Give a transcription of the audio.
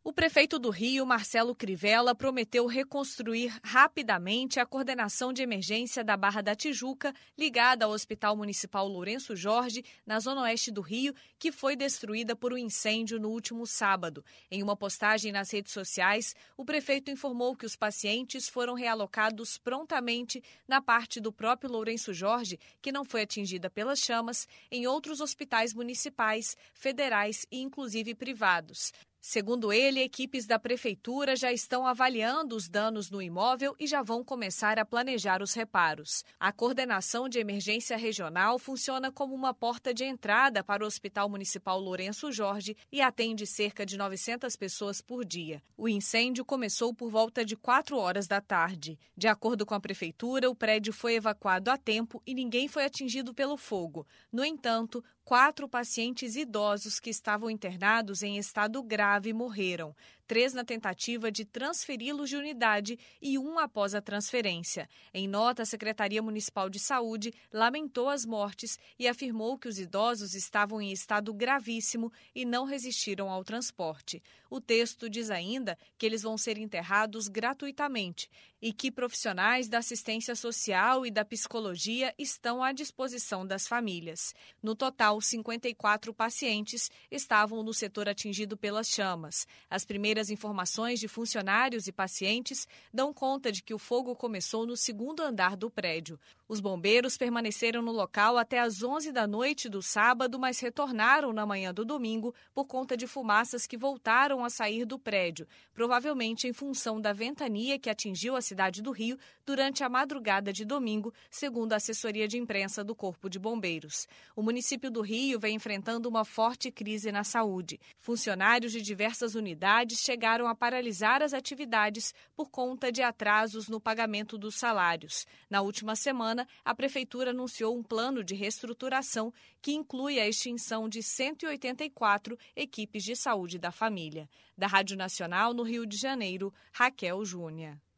O prefeito do Rio, Marcelo Crivella, prometeu reconstruir rapidamente a coordenação de emergência da Barra da Tijuca, ligada ao Hospital Municipal Lourenço Jorge, na zona oeste do Rio, que foi destruída por um incêndio no último sábado. Em uma postagem nas redes sociais, o prefeito informou que os pacientes foram realocados prontamente na parte do próprio Lourenço Jorge, que não foi atingida pelas chamas, em outros hospitais municipais, federais e inclusive privados. Segundo ele, equipes da prefeitura já estão avaliando os danos no imóvel e já vão começar a planejar os reparos. A coordenação de emergência regional funciona como uma porta de entrada para o Hospital Municipal Lourenço Jorge e atende cerca de 900 pessoas por dia. O incêndio começou por volta de 4 horas da tarde. De acordo com a prefeitura, o prédio foi evacuado a tempo e ninguém foi atingido pelo fogo. No entanto, 4 pacientes idosos que estavam internados em estado grave morreram. 3 na tentativa de transferi-los de unidade e 1 após a transferência. Em nota, a Secretaria Municipal de Saúde lamentou as mortes e afirmou que os idosos estavam em estado gravíssimo e não resistiram ao transporte. O texto diz ainda que eles vão ser enterrados gratuitamente e que profissionais da assistência social e da psicologia estão à disposição das famílias. No total, 54 pacientes estavam no setor atingido pelas chamas. As primeiras informações de funcionários e pacientes dão conta de que o fogo começou no 2º andar do prédio. Os bombeiros permaneceram no local até às 11 da noite do sábado, mas retornaram na manhã do domingo por conta de fumaças que voltaram a sair do prédio, provavelmente em função da ventania que atingiu a cidade do Rio durante a madrugada de domingo, segundo a assessoria de imprensa do Corpo de Bombeiros. O município do Rio vem enfrentando uma forte crise na saúde. Funcionários de diversas unidades chegaram a paralisar as atividades por conta de atrasos no pagamento dos salários. Na última semana, a Prefeitura anunciou um plano de reestruturação que inclui a extinção de 184 equipes de saúde da família. Da Rádio Nacional, no Rio de Janeiro, Raquel Júnior.